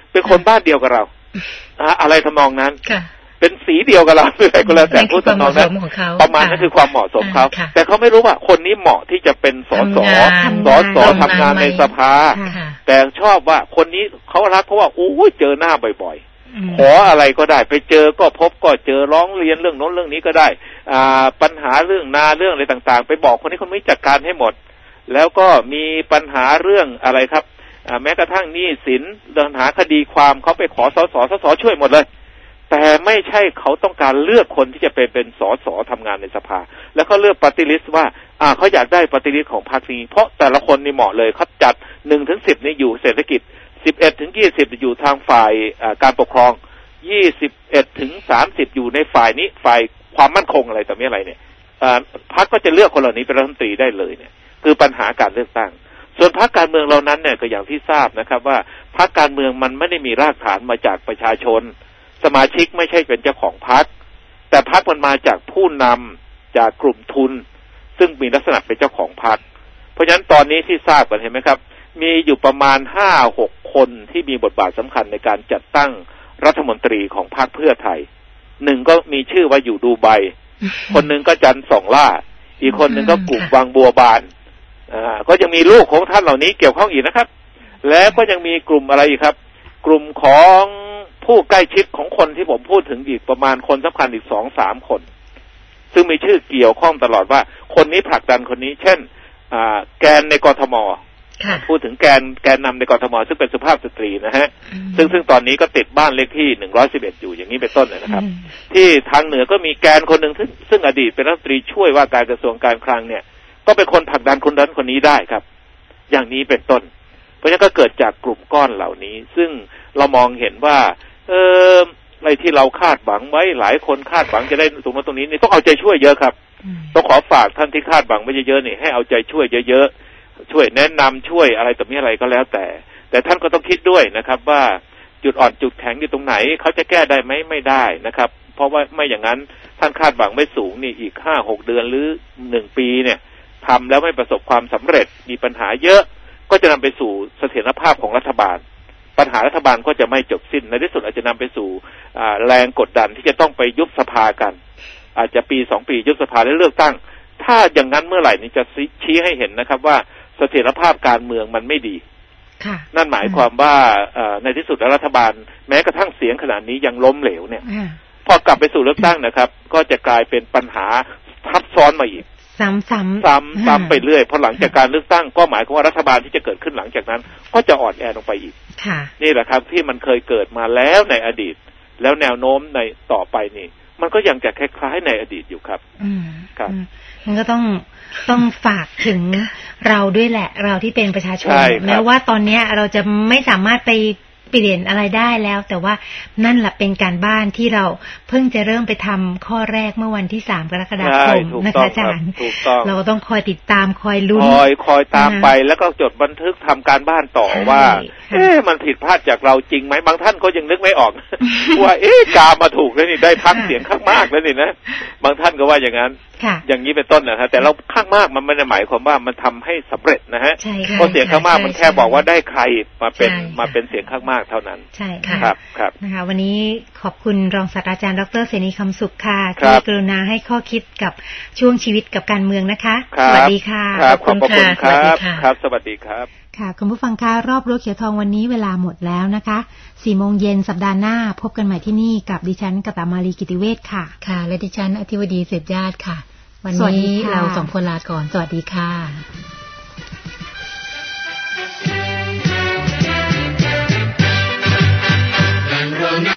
เป็นคนบ้านเดียวกับเราอะไรทำนองนั้นเป็นสีเดียวกับเราอะไรก็แล้วแต่ผู้ทำนองนั้นประมาณนั้นคือความเหมาะสมเขาแต่เขาไม่รู้ว่าคนนี้เหมาะที่จะเป็นสสสสทำงานในสภาแต่ชอบว่าคนนี้เขารักเพราะว่าโอ้ยเจอหน้าบ่อยๆขออะไรก็ได้ไปเจอก็พบก็เจอร้องเรียนเรื่องโน้นเรื่องนี้ก็ได้อ่าปัญหาเรื่องนาเรื่องอะไรต่างๆไปบอกคนนี้คนนี้จัดการให้หมดแล้วก็มีปัญหาเรื่องอะไรครับแม้กระทั่งหนี้สินเรื่องหาคดีความเขาไปขอสสสสช่วยหมดเลยแต่ไม่ใช่เขาต้องการเลือกคนที่จะไปเป็นสสทำงานในสภาแล้วเขาเลือกปฏิริษีว่าอ่าเขาอยากได้ปฏิริษีของพรรคนี้เพราะแต่ละคนนี่เหมาะเลยเขาจัดหนึ่งถึงสิบนี่อยู่เศรษฐกิจสิบเอ็ดถึงยี่สิบอยู่ทางฝ่ายการปกครองยี่สิบเอ็ดถึงสามสิบอยู่ในฝ่ายนี้ฝ่ายความมั่นคงอะไรต่อมีอะไรเนี่ยพรรคก็จะเลือกคนเหล่านี้เป็นรัฐมนตรีได้เลยเนี่ยคือปัญหาการเลือกตั้งส่วนพรรคการเมืองเหล่านั้นเนี่ยก็อย่างที่ทราบนะครับว่าพรรคการเมืองมันไม่ได้มีรากฐานมาจากประชาชนสมาชิกไม่ใช่เป็นเจ้าของพรรคแต่พรรคมันมาจากผู้นำจากกลุ่มทุนซึ่งมีลักษณะเป็นเจ้าของพรรคเพราะฉะนั้นตอนนี้ที่ทราบกันเห็นไหมครับมีอยู่ประมาณ ห้าหก คนที่มีบทบาทสำคัญในการจัดตั้งรัฐมนตรีของพรรคเพื่อไทยหนึ่งก็มีชื่อว่าอยู่ดูไบ คนหนึ่งก็จันทร์สองล่าอีกคนหนึ่งก็กลุ่มวังบัวบานอ่าก็ยังมีลูกของท่านเหล่านี้เกี่ยวข้องอีกนะครับแล้วก็ยังมีกลุ่มอะไรอีกครับกลุ่มของผู้ใกล้ชิดของคนที่ผมพูดถึงอีกประมาณคนสำคัญอีก สองสาม คนซึ่งมีชื่อเกี่ยวข้องตลอดว่าคนนี้ผลักดันคนนี้เช่นอ่าแกนในกทมพูดถึงแกนแกนนำในกทมซึ่งเป็นสุภาพสตรีนะฮะซึ่งซึ่งตอนนี้ก็ติดบ้านเลขที่หนึ่งร้อยสิบเอ็ดอยู่อย่างนี้เป็นต้นเลยนะครับที่ทางเหนือก็มีแกนคนหนึ่งซึ่งซึ่งอดีตเป็นรัฐมนตรีช่วยว่าการกระทรวงการคลังเนี่ยก็เป็นคนผลักดันคนนั้นคนนี้ได้ครับอย่างนี้เป็นต้นเพราะฉะนั้นก็เกิดจากกลุ่มก้อนเหล่านี้ซึ่งเรามองเห็นว่าเอออะไรที่เราคาดหวังไว้หลายคนคาดหวังจะได้ตรงนั้นตรงนี้นี่ต้องเอาใจช่วยเยอะครับต้องขอฝากท่านที่คาดหวังไว้เยอะๆนี่ให้เอาใจช่วยเยอะๆช่วยแนะนำช่วยอะไรต่อมีอะไรก็แล้วแต่แต่ท่านก็ต้องคิดด้วยนะครับว่าจุดอ่อนจุดแข็งอยู่ตรงไหนเขาจะแก้ได้ไหมไม่ได้นะครับเพราะว่าไม่อย่างนั้นท่านคาดหวังไม่สูงนี่อีก ห้าหก เดือนหรือหนึ่งปีเนี่ยทำแล้วไม่ประสบความสำเร็จมีปัญหาเยอะก็จะนำไปสู่เสถียรภาพของรัฐบาลปัญหารัฐบาลก็จะไม่จบสิ้นในที่สุดอาจจะนำไปสู่แรงกดดันที่จะต้องไปยุบสภากันอาจจะปีสองปียุบสภาและเลือกตั้งถ้าอย่างนั้นเมื่อไหร่นี่จะชี้ให้เห็นนะครับว่าเสถียรภาพการเมืองมันไม่ดีนั่นหมายความว่าในที่สุดรัฐบาลแม้กระทั่งเสียงขนาดนี้ยังล้มเหลวเนี่ยพอกลับไปสู่เลือกตั้งนะครับก็จะกลายเป็นปัญหาทับซ้อนมาอีกซ้ำซ้ำซ้ำซ้ำไปเรื่อยเพราะหลังจากการเลือกตั้งก็หมายความว่ารัฐบาลที่จะเกิดขึ้นหลังจากนั้นก็จะอ่อนแอลงไปอีกนี่แหละครับที่มันเคยเกิดมาแล้วในอดีตแล้วแนวโน้มในต่อไปนี่มันก็ยังจะคล้ายๆในอดีตอยู่ครับครับมันก็ต้องต้องฝากถึงเราด้วยแหละเราที่เป็นประชาชนแม้ว่าตอนนี้เราจะไม่สามารถไปเปลี่ยนอะไรได้แล้วแต่ว่านั่นแหละเป็นการบ้านที่เราเพิ่งจะเริ่มไปทำข้อแรกเมื่อวันที่สามกรกฎาคมนะคะอาจารย์เราก็ต้องคอยติดตามคอยลุ้นคอยคอยตามไปแล้วก็จดบันทึกทำการบ้านต่อว่าเอ๊ะมันผิดพลาดจากเราจริงไหมบางท่านก็ยังนึกไม่ออกว่าเอ๊ะกามาถูกแล้วนี่ได้พักเสียงข้างมากแล้วนี่นะบางท่านก็ว่าอย่างนั้นอย่างนี้เป็นต้นนะฮะแต่เราข้างมากมันไม่ได้หมายความว่ามันทำให้สำเร็จนะฮะเพราะเสียงข้างมากมันแค่บอกว่าได้ใครมาเป็นมาเป็นเสียงข้างมากเท่านั้นใช่ค่ะครับครับนะคะวันนี้ขอบคุณรองศาสตราจารย์ดร.เสนีคำสุขค่ะที่กรุณาให้ข้อคิดกับช่วงชีวิตกับการเมืองนะคะสวัสดีค่ะขอบคุณค่ะสวัสดีค่ะครับสวัสดีครับค่ะคุณผู้ฟังคะรอบรั้วเขียวทองวันนี้เวลาหมดแล้วนะคะสี่โมงเย็นสัปดาห์หน้าพบกันใหม่ที่นี่กับดิฉันกตมาลีกิติเวชค่ะค่ะและดิฉันอธิวดีเศรษฐญาติค่ะวันนี้เราสองคนลาก่อนสวัสดีค่ะ